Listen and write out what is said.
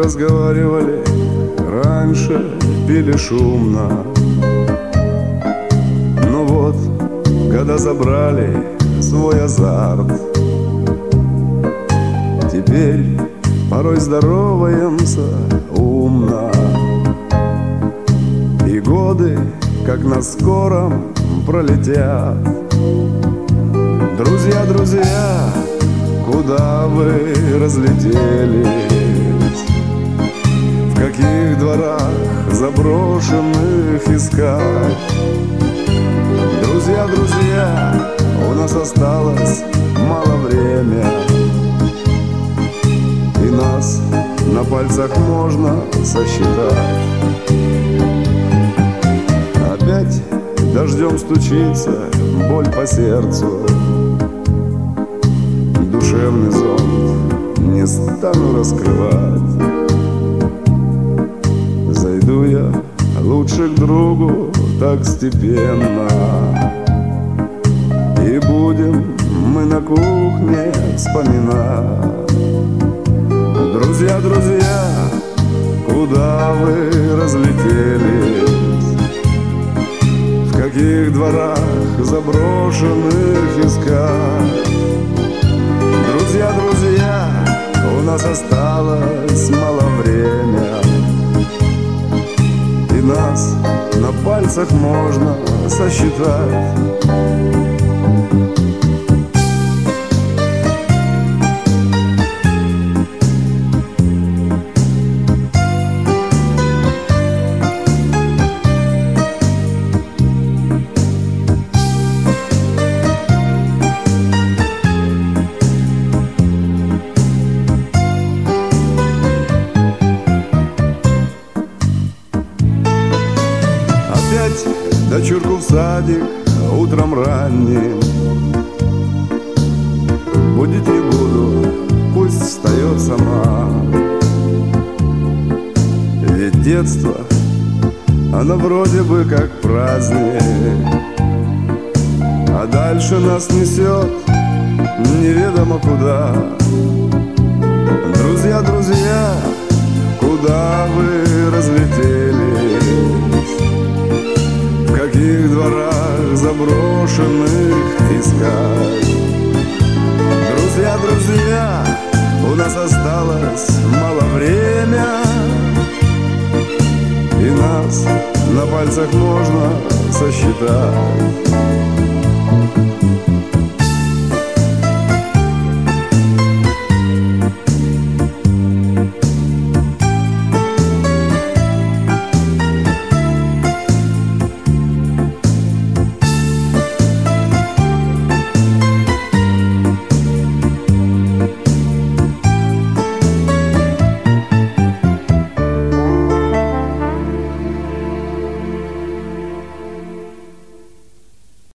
разговаривали раньше, пили шумно. Но вот, когда забрали свой азарт, теперь порой здороваемся умно. И годы, как на скором, пролетят. Друзья, друзья, куда вы разлетелись? В каких дворах заброшенных искать? Друзья, друзья, у нас осталось мало времени, и нас на пальцах можно сосчитать. Опять дождем стучится боль по сердцу. Душевный зонт не стану раскрывать. Зайду я лучше к другу так степенно, и будем мы на кухне вспоминать. Друзья, друзья, куда вы разлетелись? В каких дворах заброшенных искать? Друзья, друзья, у нас осталось мало времени, и нас на пальцах можно сосчитать. Дочурку в садик утром ранним будить не буду, пусть встает сама. Ведь детство, оно вроде бы как праздник, а дальше нас несет неведомо куда. Друзья, друзья, куда вы разлетелись? В каких дворах заброшенных искать? Друзья, друзья, у нас осталось мало времени, и нас на пальцах можно сосчитать.